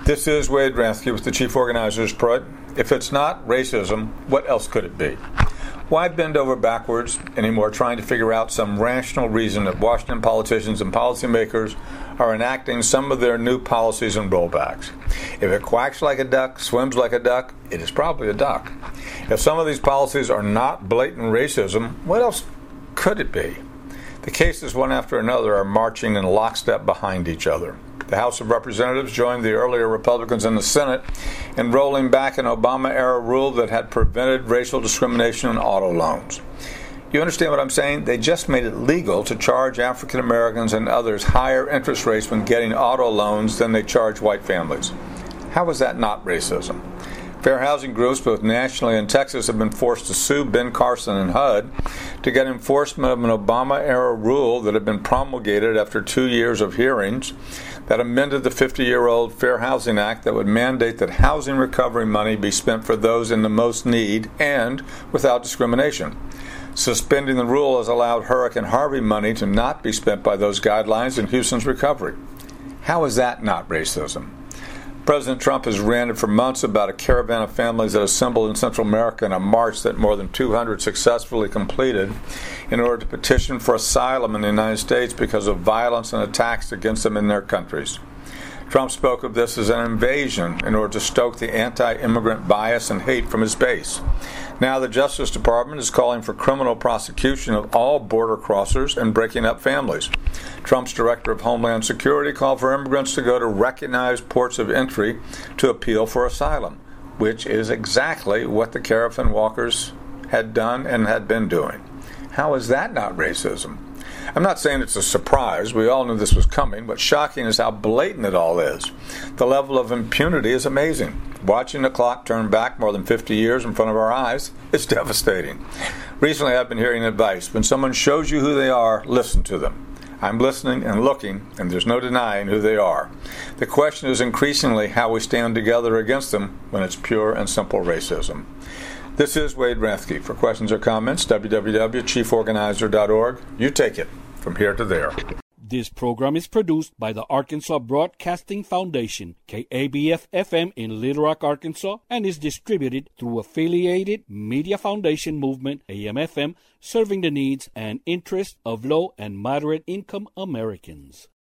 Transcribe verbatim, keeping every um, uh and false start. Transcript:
This is Wade Rathke with the Chief Organizers Project. If it's not racism, what else could it be? Why bend over backwards anymore trying to figure out some rational reason that Washington politicians and policymakers are enacting some of their new policies and rollbacks? If it quacks like a duck, swims like a duck, it is probably a duck. If some of these policies are not blatant racism, what else could it be? The cases, one after another, are marching in lockstep behind each other. The House of Representatives joined the earlier Republicans in the Senate in rolling back an Obama-era rule that had prevented racial discrimination in auto loans. You understand what I'm saying? They just made it legal to charge African Americans and others higher interest rates when getting auto loans than they charge white families. How is that not racism? Fair housing groups, both nationally and Texas, have been forced to sue Ben Carson and H U D to get enforcement of an Obama-era rule that had been promulgated after two years of hearings that amended the fifty-year-old Fair Housing Act that would mandate that housing recovery money be spent for those in the most need and without discrimination. Suspending the rule has allowed Hurricane Harvey money to not be spent by those guidelines in Houston's recovery. How is that not racism? President Trump has ranted for months about a caravan of families that assembled in Central America in a march that more than two hundred successfully completed in order to petition for asylum in the United States because of violence and attacks against them in their countries. Trump spoke of this as an invasion in order to stoke the anti-immigrant bias and hate from his base. Now the Justice Department is calling for criminal prosecution of all border crossers and breaking up families. Trump's Director of Homeland Security called for immigrants to go to recognized ports of entry to appeal for asylum, which is exactly what the caravan walkers had done and had been doing. How is that not racism? I'm not saying it's a surprise. We all knew this was coming. What's shocking is how blatant it all is. The level of impunity is amazing. Watching the clock turn back more than fifty years in front of our eyes is devastating. Recently, I've been hearing advice. When someone shows you who they are, listen to them. I'm listening and looking, and there's no denying who they are. The question is increasingly how we stand together against them when it's pure and simple racism. This is Wade Rathke. For questions or comments, w w w dot chief organizer dot org. You take it from here to there. This program is produced by the Arkansas Broadcasting Foundation, K A B F F M in Little Rock, Arkansas, and is distributed through Affiliated Media Foundation Movement, A M F M, serving the needs and interests of low and moderate income Americans.